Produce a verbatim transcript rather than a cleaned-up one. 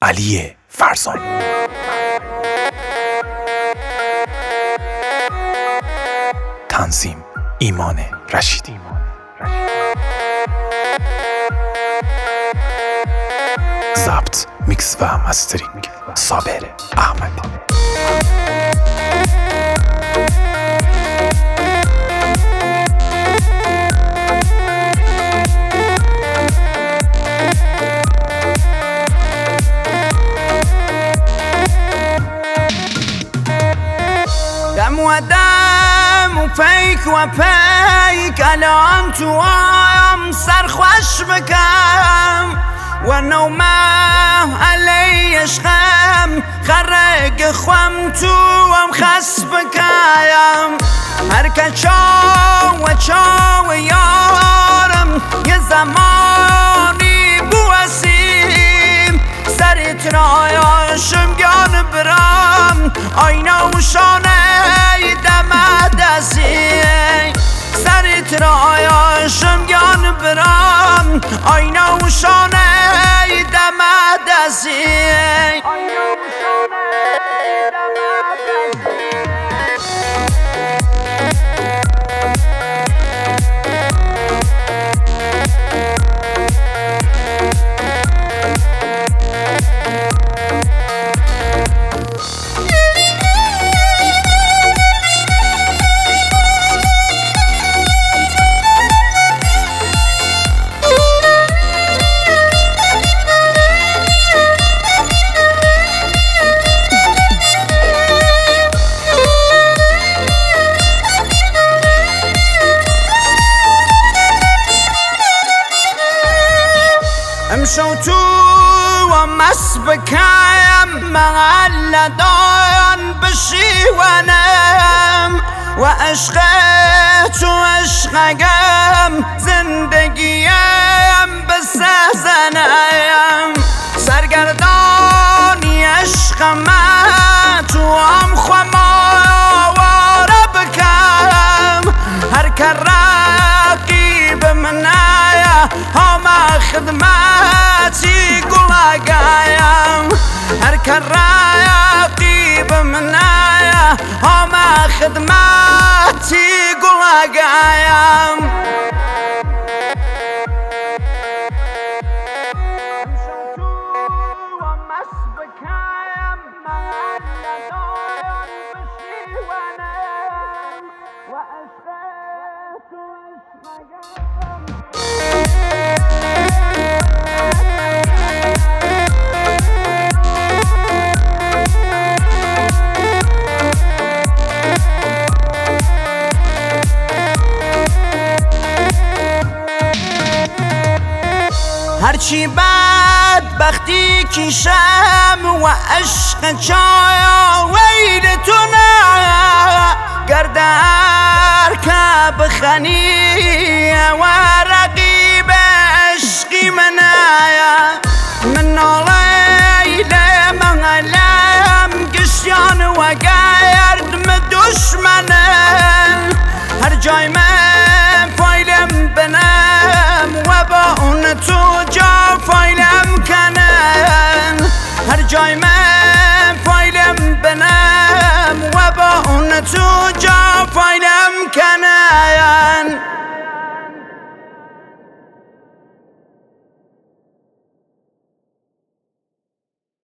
علی فرزانی. تنظیم ایمان رشیدی. ضبط، میکس و مسترینگ صابر احمدی. دم و دم و پیک و پیک الان تو هم سرخوش بکم و نومه علی عشقم خرگ خوام تو هم خس بکم هر که چاو و چاو یارم یه زمانی بوسیم سریت رایاشم گان برام آینه و شانه دم دستی سریت رایاشم گان برام آینه و شانه دم دستی امشو تو و مس بکم محل دان بشیونم و عشق تو عشقم زندگیم بسزنم سرگردانی عشق من تو هم خواه بکم هر که رقیب منه همه خدمتی گلگایم هر که رقیب منه همه خدمتی گلگایم هرچی بدبختی کشم و عشق چای ویل تو نه گردر که بخنی و رقیب عشقی منه من نالیل منالم گشیان و گرد من دشمنم هر جای من فایلم بنم و با اون تو جا فایلم کنم هر جای من فایلم بنم و با اون تو جا فایلم کنم